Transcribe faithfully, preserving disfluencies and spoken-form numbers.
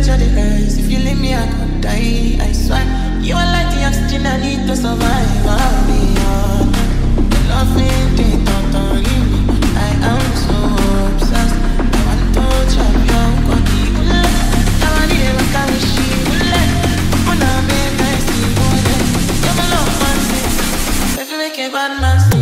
temperature the rise. If you leave me, I could die. I swear, you are like the oxygen I need to survive. I'll be on the loving thing, don't me. I am so obsessed. I want to chop your body. I want to live like I wish you would let. When I make I see you, you're my love, man. If you make a bad man.